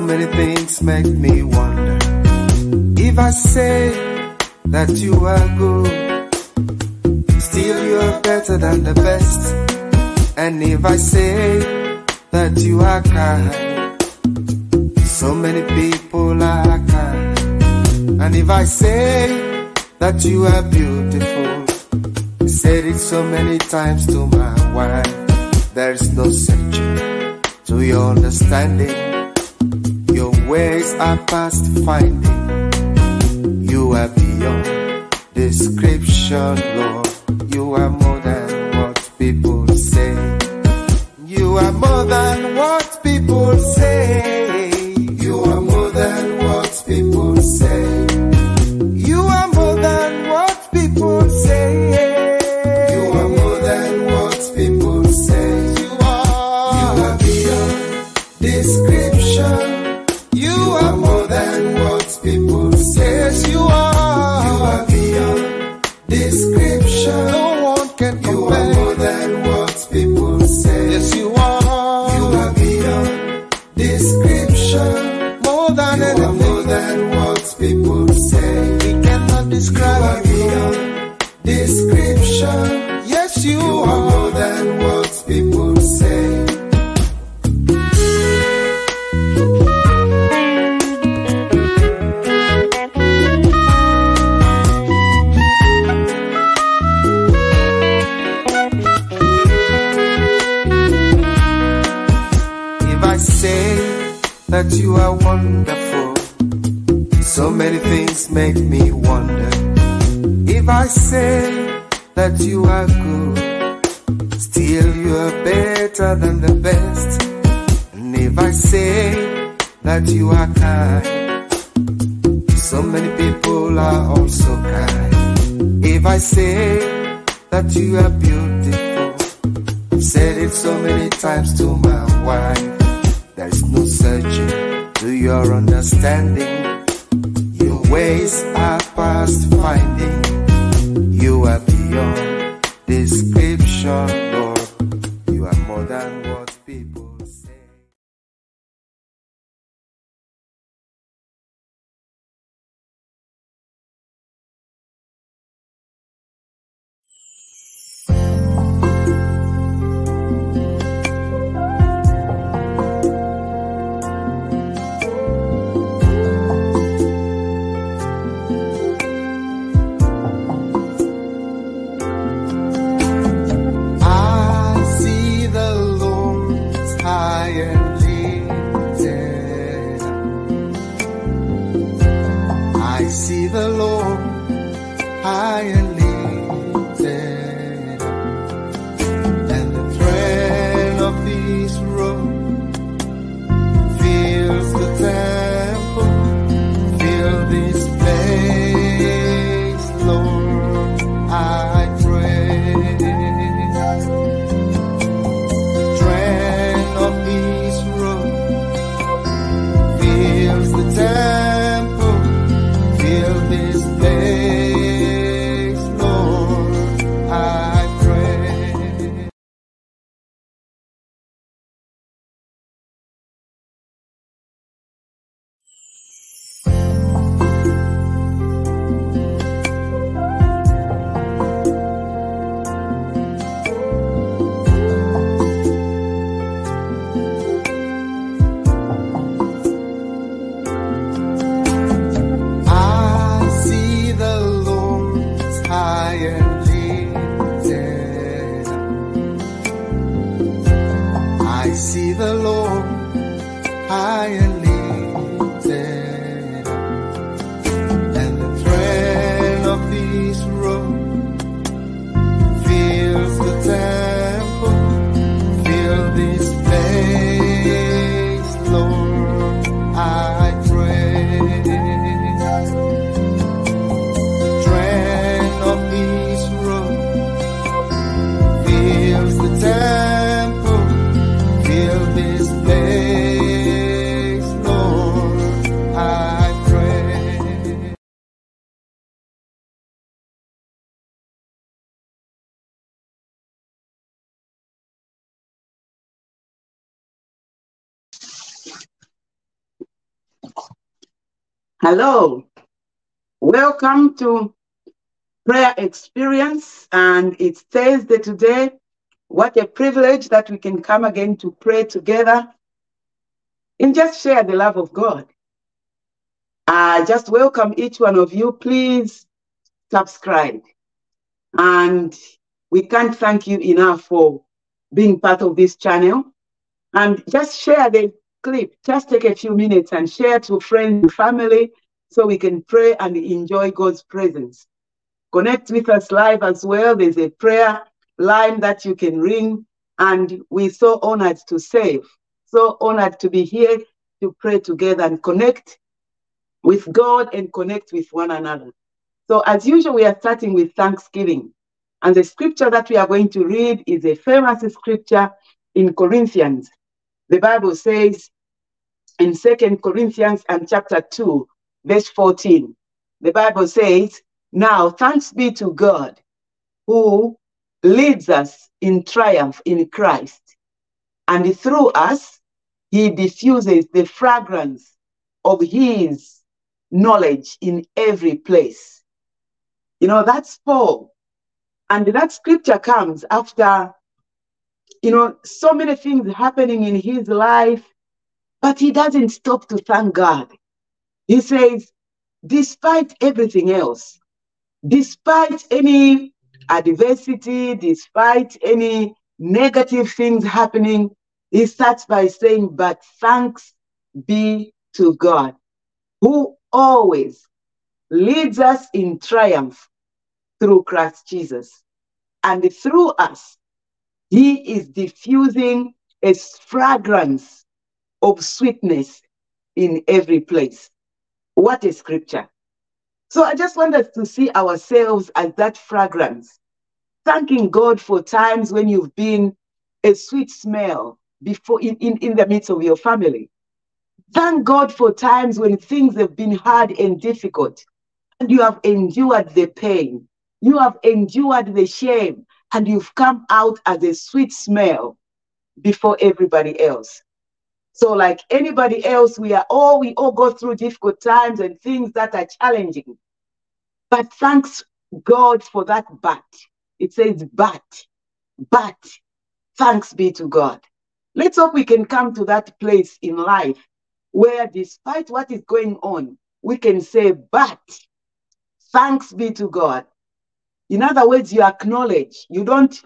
many things make me wonder. If I say that you are good, still you're better than the best. And if I say that you are kind, so many people are kind. And if I say that you are beautiful, I said it so many times to my wife, there's no searching to your understanding. Your ways are past finding. You are beyond description, Lord. You are more than what people say. You are more than what people say. You are more than what people say. You are more than what people say. You are more than what people say. You are beyond description. You are more than what people say. Yes, you are beyond description. No one can compare. You are more than what people say. Yes, you are. You are beyond description. More than anything. You are more than what people say. We cannot describe. You are beyond description. Yes, you are more than what people say. That you are wonderful, so many things make me wonder. If I say that you are good, still you are better than the best. And if I say that you are kind, so many people are also kind. If I say that you are beautiful, I've said it so many times to my wife, there's no searching to your understanding. Your ways are past finding. You are beyond description, Lord. You are more than what people say. This place Hello, welcome to Prayer Experience, and it's Thursday today. What a privilege that we can come again to pray together and just share the love of God. I just welcome each one of you. Please subscribe. And we can't thank you enough for being part of this channel. And just share the clip. Just take a few minutes and share to friends and family so we can pray and enjoy God's presence. Connect with us live as well. There's a prayer line that you can ring. And we're so honored to serve, so honored to be here to pray together and connect with God and connect with one another. So as usual, we are starting with Thanksgiving. And the scripture that we are going to read is a famous scripture in Corinthians. The Bible says in 2 Corinthians and chapter 2, verse 14, the Bible says, "Now thanks be to God who leads us in triumph in Christ, and through us he diffuses the fragrance of his knowledge in every place." You know, that's Paul. And that scripture comes after, so many things happening in his life, but he doesn't stop to thank God. He says, despite everything else, despite any adversity, despite any negative things happening, he starts by saying, "But thanks be to God, who always leads us in triumph through Christ Jesus. And through us, he is diffusing a fragrance of sweetness in every place." What a scripture. So I just want us to see ourselves as that fragrance, thanking God for times when you've been a sweet smell before in the midst of your family. Thank God for times when things have been hard and difficult, and you have endured the pain, you have endured the shame, and you've come out as a sweet smell before everybody else. So like anybody else, we all go through difficult times and things that are challenging. But thanks God for that but. It says but thanks be to God. Let's hope we can come to that place in life where despite what is going on, we can say, but thanks be to God. In other words, you acknowledge, you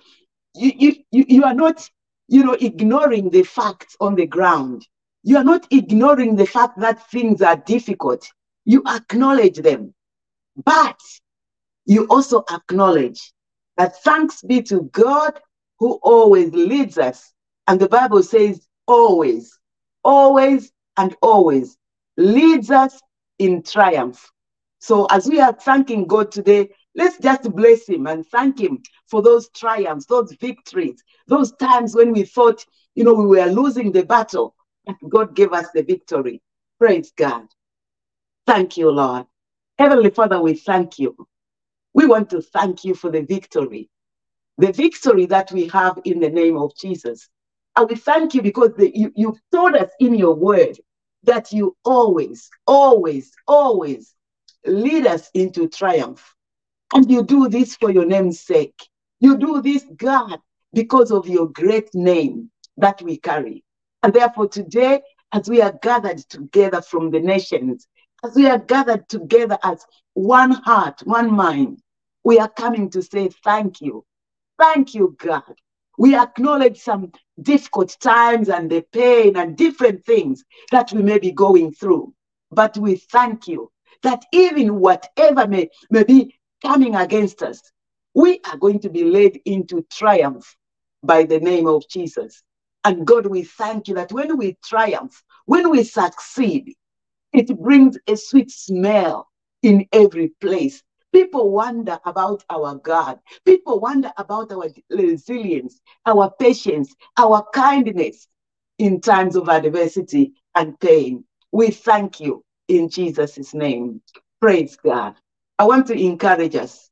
are not, ignoring the facts on the ground. You are not ignoring the fact that things are difficult. You acknowledge them, but you also acknowledge that thanks be to God who always leads us. And the Bible says always, always, and always leads us in triumph. So as we are thanking God today, let's just bless him and thank him for those triumphs, those victories, those times when we thought, we were losing the battle, but God gave us the victory. Praise God. Thank you, Lord. Heavenly Father, we thank you. We want to thank you for the victory that we have in the name of Jesus. And we thank you because you've told us in your word that you always, always, always lead us into triumph. And you do this for your name's sake. You do this, God, because of your great name that we carry. And therefore today, as we are gathered together from the nations, as we are gathered together as one heart, one mind, we are coming to say thank you. Thank you, God. We acknowledge some difficult times and the pain and different things that we may be going through. But we thank you that even whatever may be coming against us, we are going to be led into triumph by the name of Jesus. And God, we thank you that when we triumph, when we succeed, it brings a sweet smell in every place. People wonder about our God. People wonder about our resilience, our patience, our kindness in times of adversity and pain. We thank you in Jesus' name. Praise God. I want to encourage us.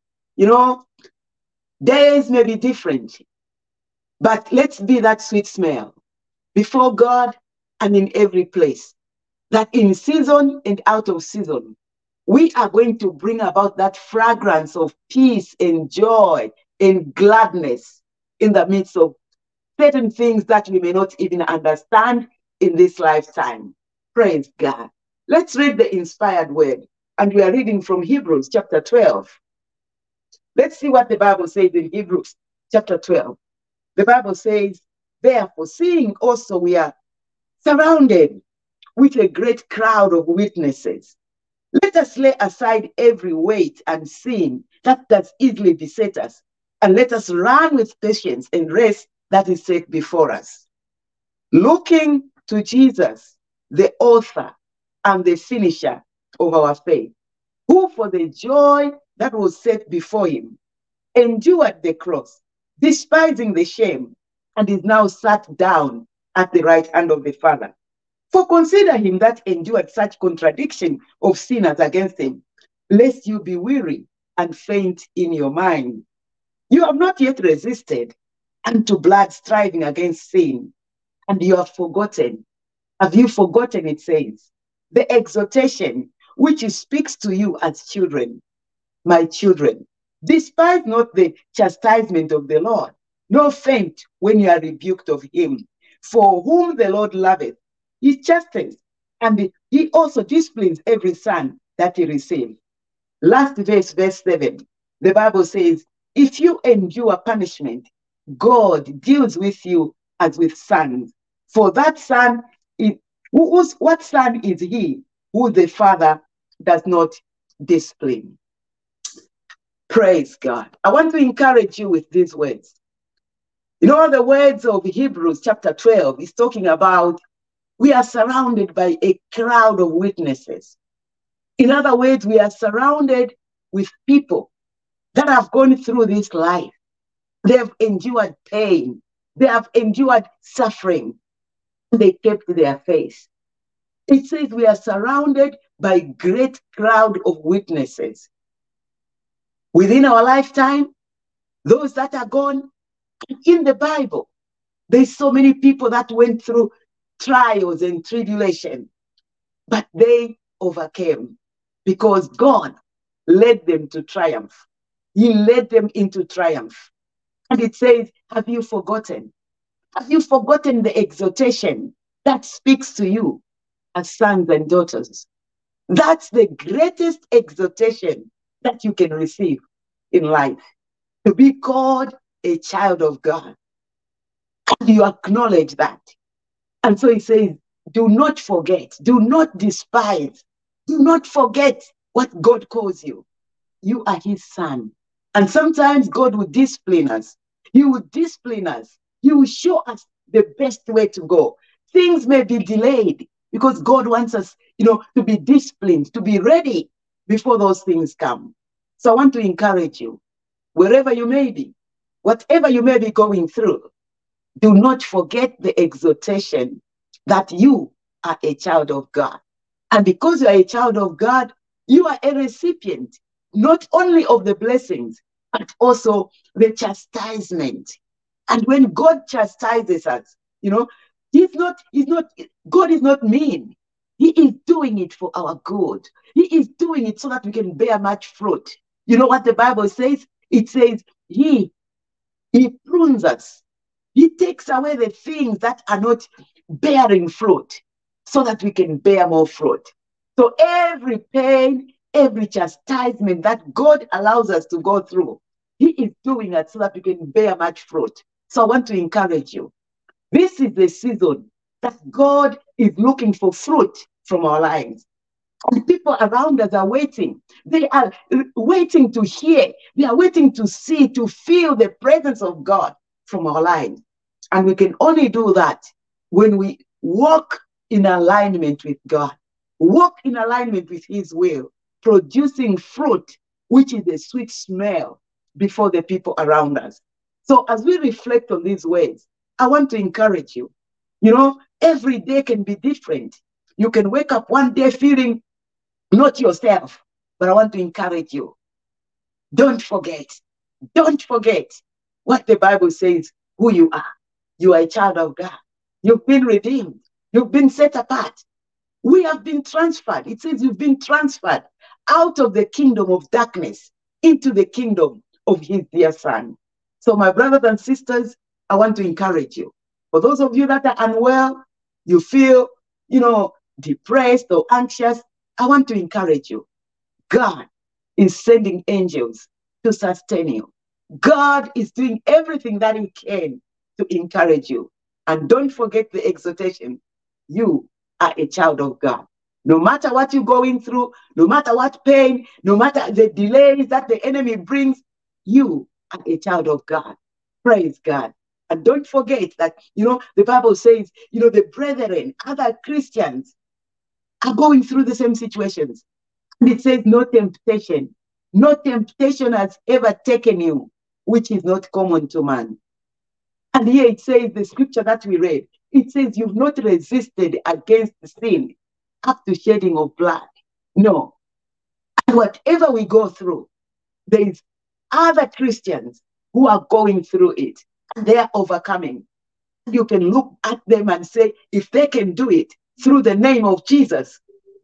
Days may be different, but let's be that sweet smell before God and in every place, that in season and out of season, we are going to bring about that fragrance of peace and joy and gladness in the midst of certain things that we may not even understand in this lifetime. Praise God. Let's read the inspired word. And we are reading from Hebrews chapter 12. Let's see what the Bible says in Hebrews chapter 12. The Bible says, therefore, seeing also we are surrounded with a great crowd of witnesses, let us lay aside every weight and sin that does easily beset us, and let us run with patience and race that is set before us. Looking to Jesus, the author and the finisher of our faith, who for the joy that was set before him endured the cross, despising the shame, and is now sat down at the right hand of the Father. For consider him that endured such contradiction of sinners against him, lest you be weary and faint in your mind. You have not yet resisted unto blood, striving against sin, and you have forgotten. Have you forgotten, it says, the exhortation which he speaks to you as children? My children, despise not the chastisement of the Lord, nor faint when you are rebuked of him. For whom the Lord loveth, he chastens, and he also disciplines every son that he receives. Last verse, verse 7, the Bible says, if you endure punishment, God deals with you as with sons. For that son, what son is he who the Father does not discipline? Praise God. I want to encourage you with these words. You know, the words of Hebrews chapter 12 is talking about we are surrounded by a crowd of witnesses. In other words, we are surrounded with people that have gone through this life. They have endured pain. They have endured suffering. They kept their faith. It says we are surrounded by a great crowd of witnesses. Within our lifetime, those that are gone, in the Bible, there's so many people that went through trials and tribulation, but they overcame because God led them to triumph. He led them into triumph. And it says, have you forgotten? Have you forgotten the exhortation that speaks to you as sons and daughters? That's the greatest exhortation that you can receive in life, to be called a child of God. And you acknowledge that. And so he says, do not forget, do not despise, do not forget what God calls you. You are his son. And sometimes God will discipline us. He will discipline us. He will show us the best way to go. Things may be delayed because God wants us, to be disciplined, to be ready before those things come. So I want to encourage you, wherever you may be, whatever you may be going through, do not forget the exhortation that you are a child of God. And because you are a child of God, you are a recipient not only of the blessings, but also the chastisement. And when God chastises us, God is not mean. He is doing it for our good. He is doing it so that we can bear much fruit. You know what the Bible says? It says, He prunes us. He takes away the things that are not bearing fruit so that we can bear more fruit. So every pain, every chastisement that God allows us to go through, He is doing it so that we can bear much fruit. So I want to encourage you. This is the season that God is looking for fruit from our lives. And people around us are waiting. They are waiting to hear. They are waiting to see, to feel the presence of God from our lives. And we can only do that when we walk in alignment with God, walk in alignment with His will, producing fruit, which is a sweet smell before the people around us. So as we reflect on these words, I want to encourage you. Every day can be different. You can wake up one day feeling not yourself, but I want to encourage you. Don't forget what the Bible says, who you are. You are a child of God. You've been redeemed. You've been set apart. We have been transferred. It says you've been transferred out of the kingdom of darkness into the kingdom of his dear son. So my brothers and sisters, I want to encourage you. For those of you that are unwell, you feel, depressed or anxious, I want to encourage you. God is sending angels to sustain you. God is doing everything that he can to encourage you. And don't forget the exhortation. You are a child of God. No matter what you're going through, no matter what pain, no matter the delays that the enemy brings, you are a child of God. Praise God. And don't forget that, the Bible says, the brethren, other Christians are going through the same situations. And it says, no temptation has ever taken you, which is not common to man. And here it says, the scripture that we read, it says, you've not resisted against sin up to shedding of blood. No. And whatever we go through, there is other Christians who are going through it, and they are overcoming. You can look at them and say, if they can do it through the name of Jesus,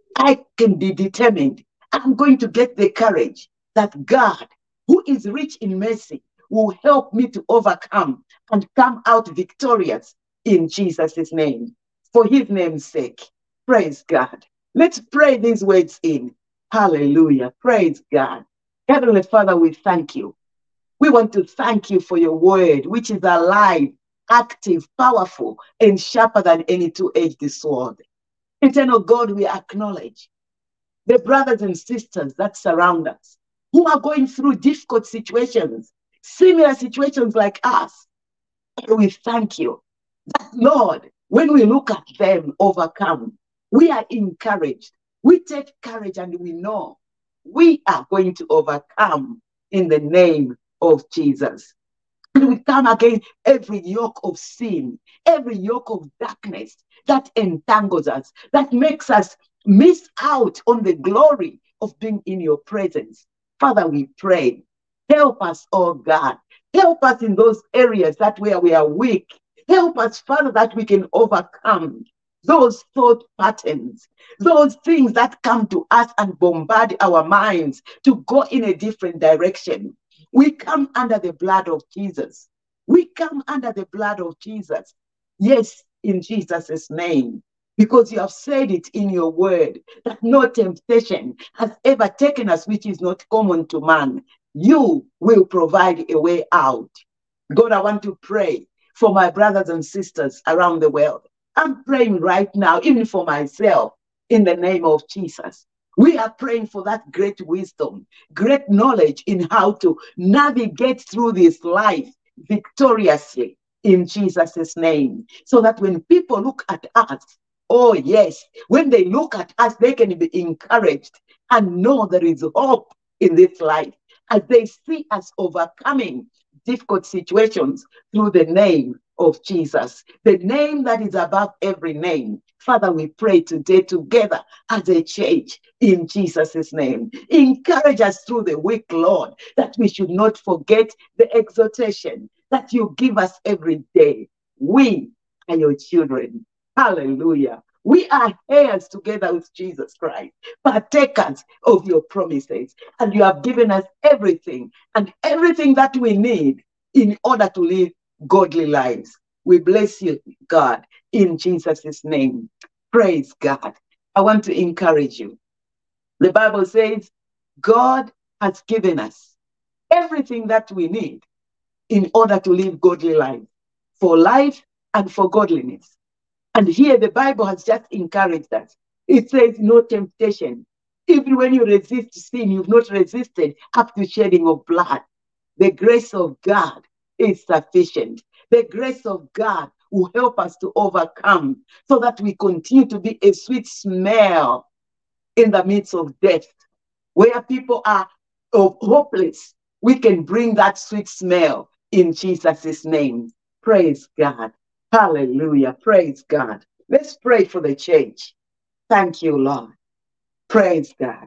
I can be determined. I'm going to get the courage that God, who is rich in mercy, will help me to overcome and come out victorious in Jesus' name. For his name's sake. Praise God. Let's pray these words in. Hallelujah. Praise God. Heavenly Father, we thank you. We want to thank you for your word, which is alive, active, powerful, and sharper than any two-edged sword. Eternal God, we acknowledge the brothers and sisters that surround us, who are going through difficult situations, similar situations like us. And we thank you that, Lord, when we look at them overcome, we are encouraged. We take courage and we know we are going to overcome in the name of Jesus. And we come against every yoke of sin, every yoke of darkness that entangles us, that makes us miss out on the glory of being in your presence. Father, we pray, help us, oh God. Help us in those areas where we are weak. Help us, Father, that we can overcome those thought patterns, those things that come to us and bombard our minds to go in a different direction. We come under the blood of Jesus. We come under the blood of Jesus. Yes, in Jesus' name. Because you have said it in your word that no temptation has ever taken us, which is not common to man. You will provide a way out. God, I want to pray for my brothers and sisters around the world. I'm praying right now, even for myself, in the name of Jesus. We are praying for that great wisdom, great knowledge in how to navigate through this life victoriously in Jesus' name. So that when people look at us, oh yes, when they look at us, they can be encouraged and know there is hope in this life as they see us overcoming difficult situations through the name of Jesus, the name that is above every name. Father, we pray today together as a church in Jesus' name. Encourage us through the week, Lord, that we should not forget the exhortation that you give us every day. We are your children. Hallelujah. We are heirs together with Jesus Christ, partakers of your promises. And you have given us everything and everything that we need in order to live godly lives. We bless you, God, in Jesus' name. Praise God. I want to encourage you. The Bible says God has given us everything that we need in order to live godly life, for life and for godliness. And here the Bible has just encouraged us. It says no temptation. Even when you resist sin, you've not resisted up to shedding of blood. The grace of God is sufficient. The grace of God will help us to overcome so that we continue to be a sweet smell in the midst of death. Where people are hopeless, we can bring that sweet smell in Jesus' name. Praise God. Hallelujah. Praise God. Let's pray for the church. Thank you, Lord. Praise God.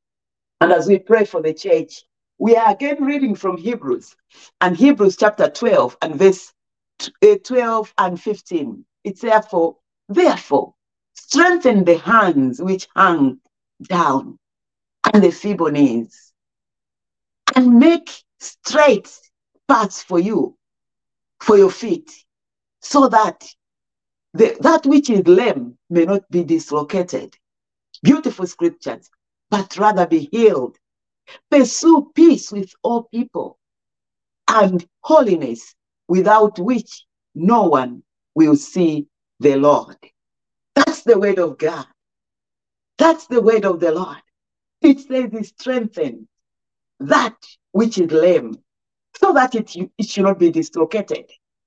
And as we pray for the church, we are again reading from Hebrews, and Hebrews chapter 12 and verse 12 and 15. It's therefore, strengthen the hands which hang down and the feeble knees, and make straight paths for you, for your feet, so that that which is lame may not be dislocated. Beautiful scriptures, but rather be healed. Pursue peace with all people and holiness, without which no one will see the Lord. That's the word of God. That's the word of the Lord. It says He strengthens that which is lame, so that it should not be dislocated.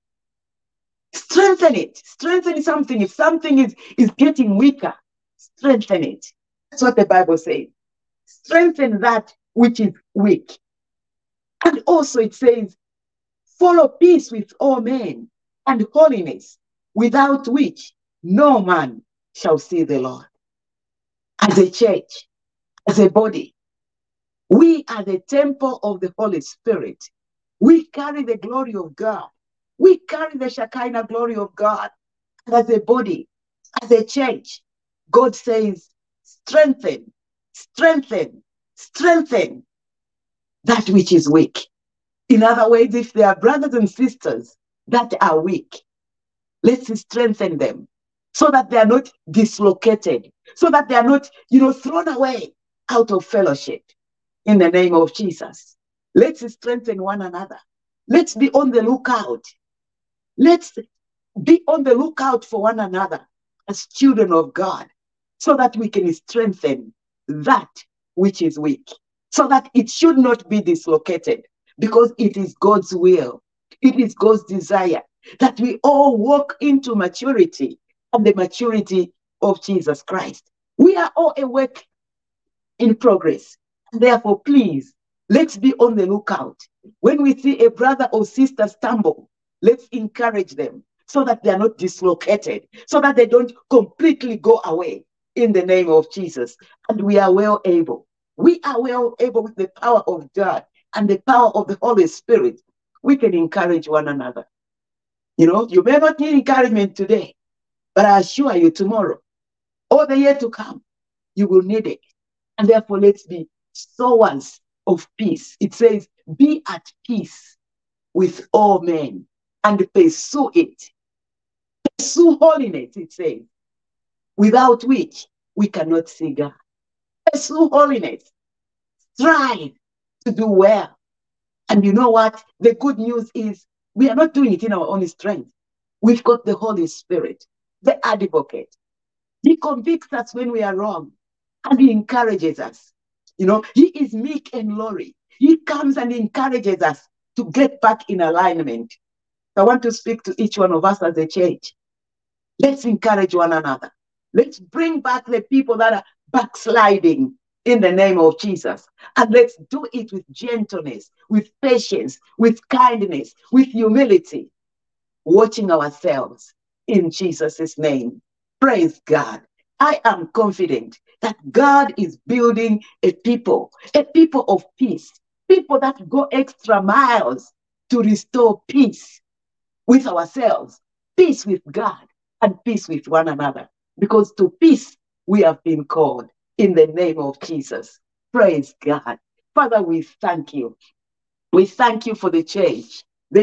Strengthen it. Strengthen something. If something is getting weaker, strengthen it. That's what the Bible says. Strengthen that which is weak. And also it says, follow peace with all men and holiness, without which no man shall see the Lord. As a church, as a body, we are the temple of the Holy Spirit. We carry the glory of God. We carry the Shekinah glory of God. And as a body, as a church, God says, strengthen, strengthen, strengthen that which is weak. In other words, if there are brothers and sisters that are weak, let's strengthen them so that they are not dislocated, so that they are not, thrown away out of fellowship. In the name of Jesus, let's strengthen one another. Let's be on the lookout. Let's be on the lookout for one another as children of God, so that we can strengthen that which is weak, so that it should not be dislocated, because it is God's will. It is God's desire that we all walk into maturity and the maturity of Jesus Christ. We are all a work in progress. Therefore, please, let's be on the lookout. When we see a brother or sister stumble, let's encourage them so that they are not dislocated, so that they don't completely go away in the name of Jesus. And we are well able. We are well able with the power of God and the power of the Holy Spirit. We can encourage one another. You may not need encouragement today, but I assure you tomorrow or the year to come, you will need it. And therefore, let's be sowers of peace. It says, be at peace with all men and pursue it. Pursue holiness, it says, without which we cannot see God. Pursue holiness. Strive to do well. And you know what? The good news is we are not doing it in our own strength. We've got the Holy Spirit, the advocate. He convicts us when we are wrong, and He encourages us. He is meek and lowly. He comes and encourages us to get back in alignment. I want to speak to each one of us as a church. Let's encourage one another. Let's bring back the people that are backsliding in the name of Jesus. And let's do it with gentleness, with patience, with kindness, with humility, watching ourselves in Jesus' name. Praise God. I am confident that God is building a people of peace, people that go extra miles to restore peace with ourselves, peace with God, and peace with one another. Because to peace we have been called in the name of Jesus. Praise God. Father, we thank you. We thank you for the church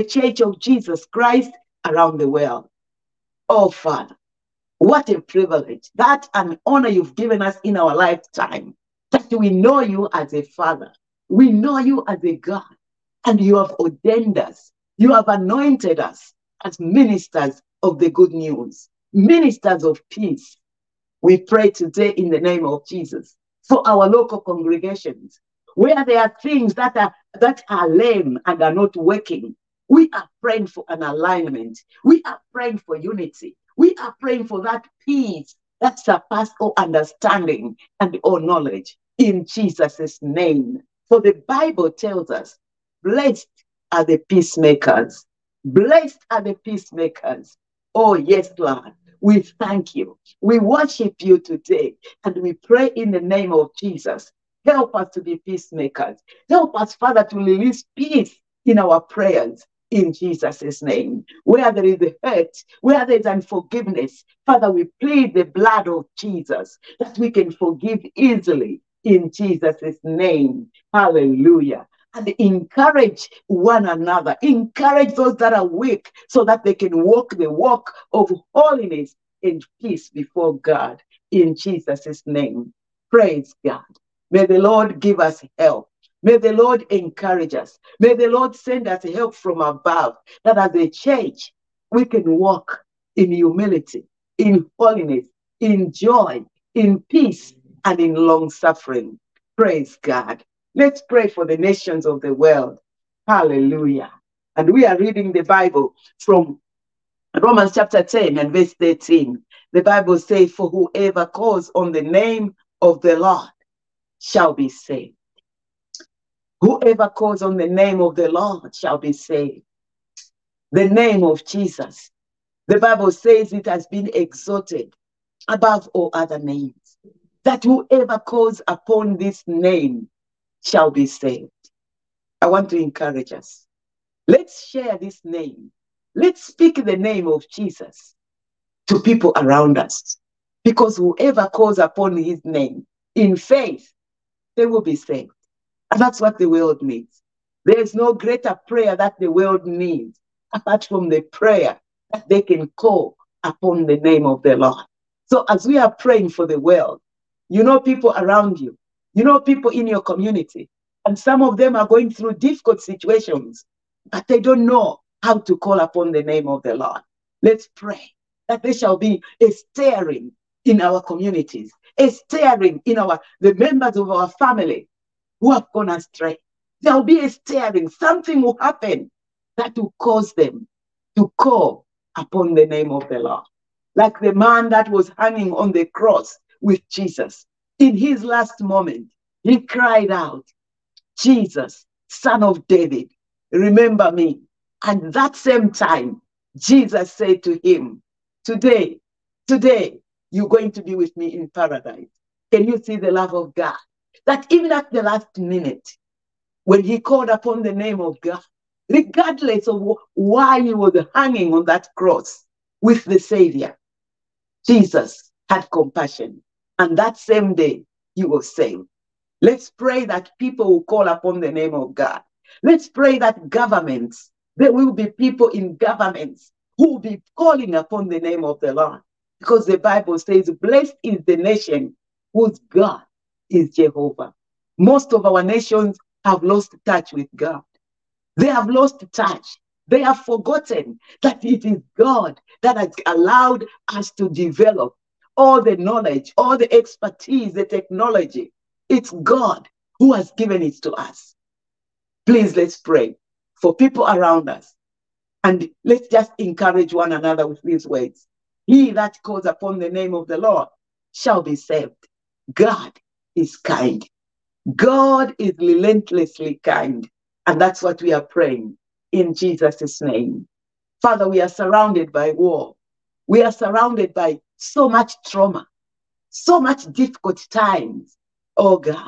of Jesus Christ around the world. Oh, Father, what a privilege, that an honor you've given us in our lifetime, that we know you as a Father. We know you as a God, and you have ordained us. You have anointed us as ministers of the good news, ministers of peace. We pray today in the name of Jesus for our local congregations, where there are things that are lame and are not working. We are praying for an alignment. We are praying for unity. We are praying for that peace that surpasses all understanding and all knowledge in Jesus' name. For the Bible tells us, blessed are the peacemakers. Blessed are the peacemakers. Oh, yes, Lord. We thank you. We worship you today. And we pray in the name of Jesus. Help us to be peacemakers. Help us, Father, to release peace in our prayers. In Jesus' name, where there is hurt, where there is unforgiveness, Father, we plead the blood of Jesus that we can forgive easily in Jesus' name. Hallelujah. And encourage one another. Encourage those that are weak so that they can walk the walk of holiness and peace before God in Jesus' name. Praise God. May the Lord give us help. May the Lord encourage us. May the Lord send us help from above, that as a church, we can walk in humility, in holiness, in joy, in peace, and in long suffering. Praise God. Let's pray for the nations of the world. Hallelujah. And we are reading the Bible from Romans chapter 10 and verse 13. The Bible says, for whoever calls on the name of the Lord shall be saved. Whoever calls on the name of the Lord shall be saved. The name of Jesus. The Bible says it has been exalted above all other names, that whoever calls upon this name shall be saved. I want to encourage us. Let's share this name. Let's speak the name of Jesus to people around us, because whoever calls upon his name in faith, they will be saved. And that's what the world needs. There is no greater prayer that the world needs apart from the prayer that they can call upon the name of the Lord. So as we are praying for the world, you know people around you, you know people in your community, and some of them are going through difficult situations, but they don't know how to call upon the name of the Lord. Let's pray that there shall be a stirring in our communities, a stirring in the members of our family who have gone astray. There will be a stirring. Something will happen that will cause them to call upon the name of the Lord. Like the man that was hanging on the cross with Jesus. In his last moment, he cried out, Jesus, Son of David, remember me. And that same time, Jesus said to him, today, you're going to be with me in paradise. Can you see the love of God? That even at the last minute, when he called upon the name of God, regardless of why he was hanging on that cross with the Savior, Jesus had compassion. And that same day, he was saved. Let's pray that people will call upon the name of God. Let's pray that governments, there will be people in governments who will be calling upon the name of the Lord. Because the Bible says, blessed is the nation whose God is Jehovah. Most of our nations have lost touch with God. They have lost touch. They have forgotten that it is God that has allowed us to develop all the knowledge, all the expertise, the technology. It's God who has given it to us. Please, let's pray for people around us. And let's just encourage one another with these words. He that calls upon the name of the Lord shall be saved. God is kind. God is relentlessly kind. And that's what we are praying in Jesus' name. Father, we are surrounded by war. We are surrounded by so much trauma, so much difficult times. Oh God,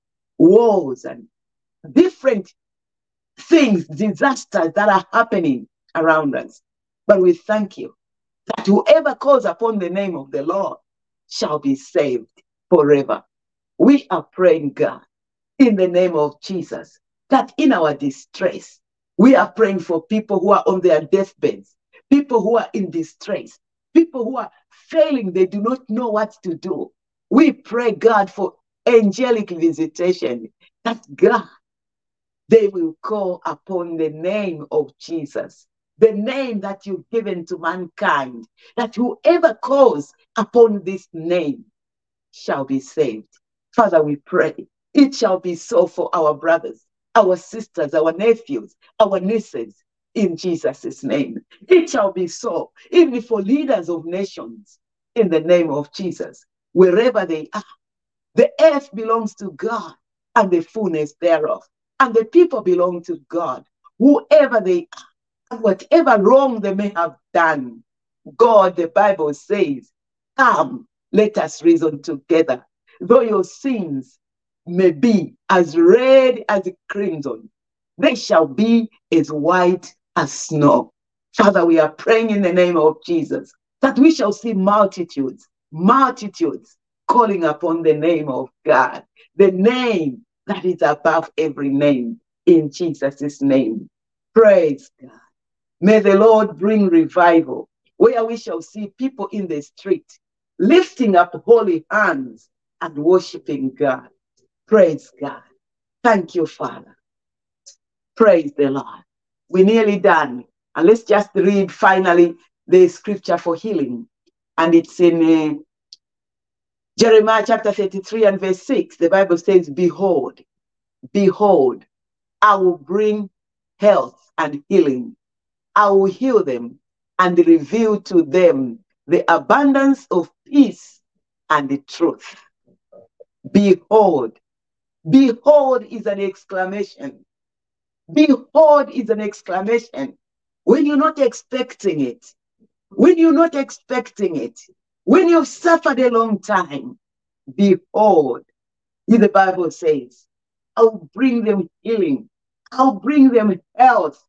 wars and different things, disasters that are happening around us. But we thank you that whoever calls upon the name of the Lord shall be saved forever. We are praying, God, in the name of Jesus, that in our distress, we are praying for people who are on their deathbeds, people who are in distress, people who are failing, they do not know what to do. We pray, God, for angelic visitation, that God, they will call upon the name of Jesus, the name that you've given to mankind, that whoever calls upon this name shall be saved. Father, we pray, it shall be so for our brothers, our sisters, our nephews, our nieces, in Jesus' name. It shall be so, even for leaders of nations, in the name of Jesus, wherever they are. The earth belongs to God and the fullness thereof, and the people belong to God, whoever they are, and whatever wrong they may have done. God, the Bible says, come, let us reason together. Though your sins may be as red as crimson, they shall be as white as snow. Father, we are praying in the name of Jesus that we shall see multitudes calling upon the name of God, the name that is above every name, in Jesus' name. Praise God. May the Lord bring revival, where we shall see people in the street lifting up holy hands and worshiping God. Praise God. Thank you, Father. Praise the Lord. We're nearly done. And let's just read finally the scripture for healing. And it's in Jeremiah chapter 33 and verse 6. The Bible says, behold, behold, I will bring health and healing. I will heal them and reveal to them the abundance of peace and the truth. Behold. Behold is an exclamation. Behold is an exclamation. When you're not expecting it, when you're not expecting it, when you've suffered a long time, behold, the Bible says, I'll bring them healing. I'll bring them health.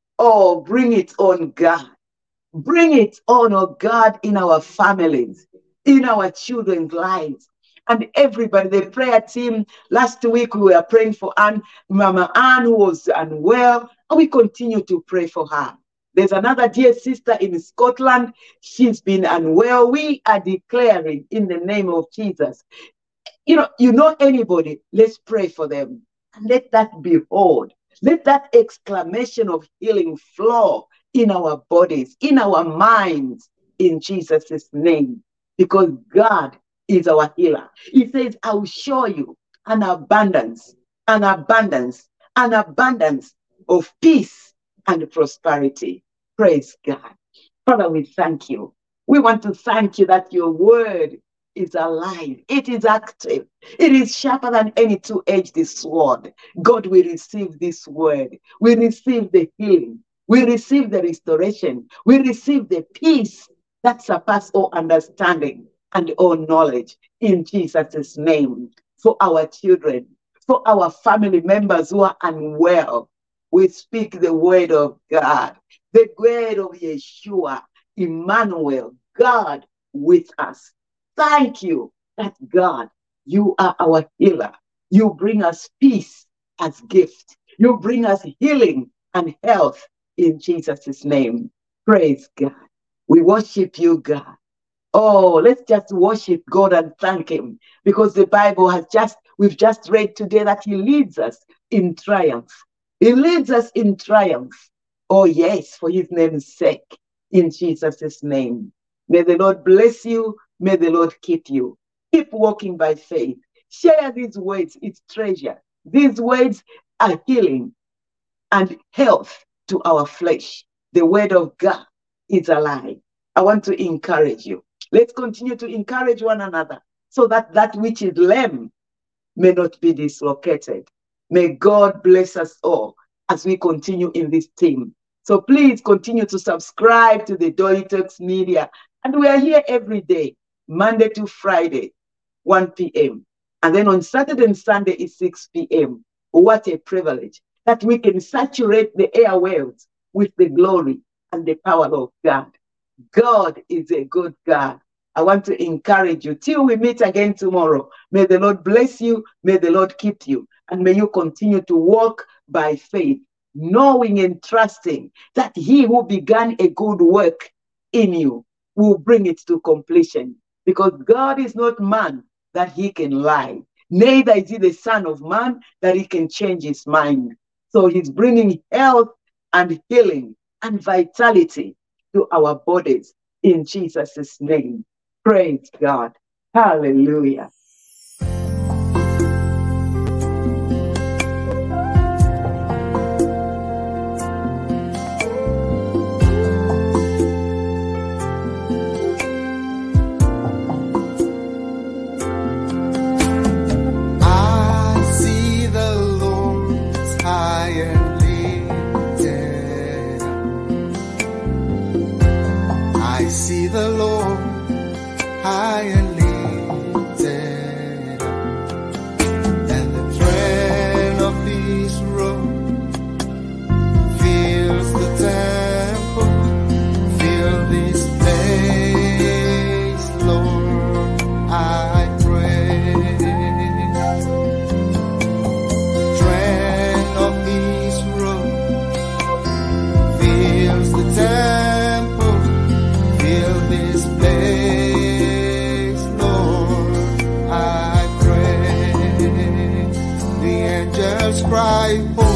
Oh, bring it on, God. Bring it on, oh God, in our families, in our children's lives. And everybody, the prayer team, last week we were praying for Mama Ann, who was unwell, and we continue to pray for her. There's another dear sister in Scotland. She's been unwell. We are declaring in the name of Jesus. You know anybody, let's pray for them. And let that behold, let that exclamation of healing flow in our bodies, in our minds, in Jesus' name. Because God is our healer. He says, I will show you an abundance, an abundance, an abundance of peace and prosperity. Praise God. Father, we thank you. We want to thank you that your word is alive. It is active. It is sharper than any two-edged sword. God, we receive this word. We receive the healing. We receive the restoration. We receive the peace that surpasses all understanding and all knowledge in Jesus' name. For our children, for our family members who are unwell, we speak the word of God, the word of Yeshua, Emmanuel, God with us. Thank you that God, you are our healer. You bring us peace as gift. You bring us healing and health in Jesus' name. Praise God. We worship you, God. Oh, let's just worship God and thank him, because the Bible we've just read today that he leads us in triumph. He leads us in triumph. Oh, yes, for his name's sake, in Jesus' name. May the Lord bless you. May the Lord keep you. Keep walking by faith. Share these words, it's treasure. These words are healing and health to our flesh. The word of God is alive. I want to encourage you. Let's continue to encourage one another so that that which is lame may not be dislocated. May God bless us all as we continue in this team. So please continue to subscribe to the Dolly Talks Media. And we are here every day, Monday to Friday, 1 p.m. And then on Saturday and Sunday is 6 p.m. What a privilege that we can saturate the airwaves with the glory and the power of God. God is a good God. I want to encourage you till we meet again tomorrow. May the Lord bless you. May the Lord keep you. And may you continue to walk by faith, knowing and trusting that he who began a good work in you will bring it to completion. Because God is not man that he can lie. Neither is he the son of man that he can change his mind. So he's bringing health and healing and vitality to our bodies in Jesus' name. Praise God. Hallelujah. The Lord high and lifted cry,